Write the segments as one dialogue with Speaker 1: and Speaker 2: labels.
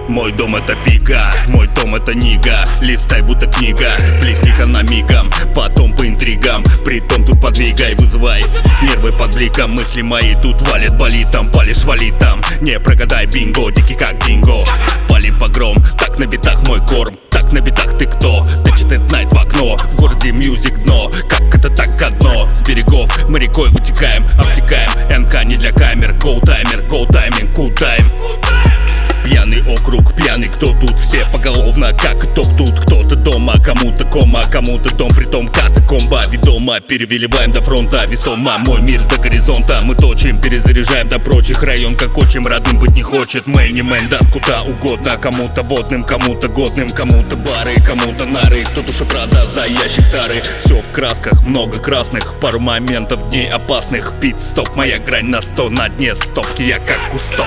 Speaker 1: Мой дом это пика, мой дом это нига. Листай будто книга, плесни-ка на мигом, потом по интригам. Притом тут подвигай, вызывай нервы под бликом. Мысли мои тут валят, болит там, палишь, вали там. Не прогадай, бинго, дикий как динго. Палим погром, так на битах мой корм. Так на битах ты кто? Тычет этот найт в окно. В городе мьюзик дно, как это так одно. С берегов мы рекой вытекаем, обтекаем. НК не для камер, гоу таймер, гоу тайминг, кул тайм. Пьяный округ, пьяный кто тут, все поголовно, как итог тут. Кто-то дома, кому-то кома, кому-то дом, притом катакомба. Ведомо, перевеливаем до фронта, весомо мой мир до горизонта. Мы точим, перезаряжаем до прочих. Район как отчим, родным быть не хочет. Мэн даст куда угодно. Кому-то водным, кому-то годным, кому-то бары, кому-то нары. Кто душа продаст за ящик тары. Все в красках, много красных, пару моментов дней опасных. Пит-стоп, моя грань на 100, на дне стопки я как Кусто.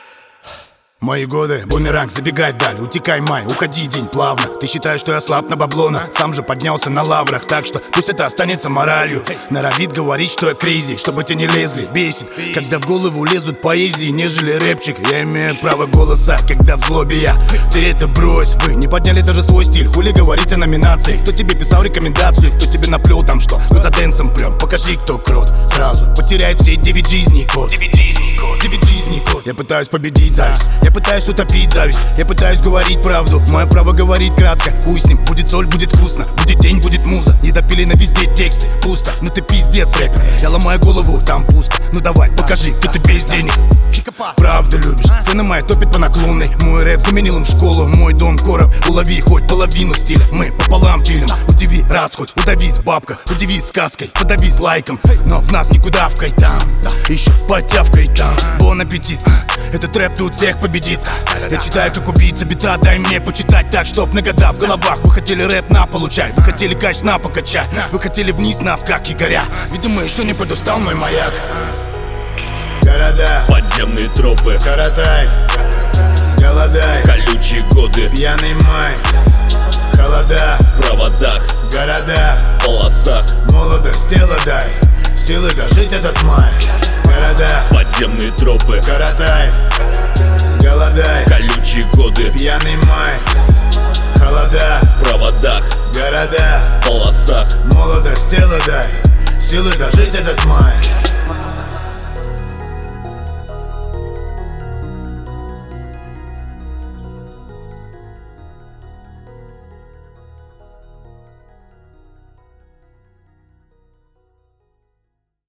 Speaker 2: Мои годы, бумеранг, забегай вдаль, утекай май, уходи день плавно. Ты считаешь, что я слаб на баблона, сам же поднялся на лаврах. Так что пусть это останется моралью. Норовит говорить, что я крейзи, чтобы те не лезли, бесит когда в голову лезут поэзии, нежели рэпчик. Я имею право голоса, когда в злобе я. Ты это брось, вы не подняли даже свой стиль. Хули говорить о номинации? Кто тебе писал рекомендацию, кто тебе наплел там что? Мы за дэнсом прям, покажи, кто крот. Сразу потеряй все 9 жизней, кот. 9 жизней, кот. Я пытаюсь победить зависть, я пытаюсь утопить зависть, я пытаюсь говорить правду. Мое право говорить кратко, хуй с ним. Будет соль, будет вкусно, будет день, будет муза. Недопилено везде тексты, пусто, ну ты пиздец рэпер. Я ломаю голову, там пусто. Ну давай, покажи, кто ты без денег. Правду любишь, фэны мои топит по наклонной. Мой рэп заменил им школу, мой дом короб. Улови хоть половину стиля, мы пополам пилим. Удиви раз хоть, удавись бабка, удивись сказкой, подавись лайком. Но в нас никуда вкай там, еще потявкай там. Бон аппетит, этот рэп тут всех победит. Я читаю как убийца бита, дай мне почитать так, чтоб на года в головах. Вы хотели рэп на получать, вы хотели кач на покачать, вы хотели вниз нас как Игоря. Видимо еще не подустал мой маяк. Города,
Speaker 1: подземные тропы,
Speaker 2: коротай, голодай,
Speaker 1: колючие годы,
Speaker 2: пьяный май, холода,
Speaker 1: в проводах,
Speaker 2: города,
Speaker 1: полосах,
Speaker 2: молодость, тело дай, силы дожить этот май. Города,
Speaker 1: подземные тропы,
Speaker 2: коротай, голодай,
Speaker 1: колючие годы,
Speaker 2: пьяный май, холода,
Speaker 1: в проводах,
Speaker 2: города,
Speaker 1: полосах,
Speaker 2: молодость, тело дай, силы дожить этот май.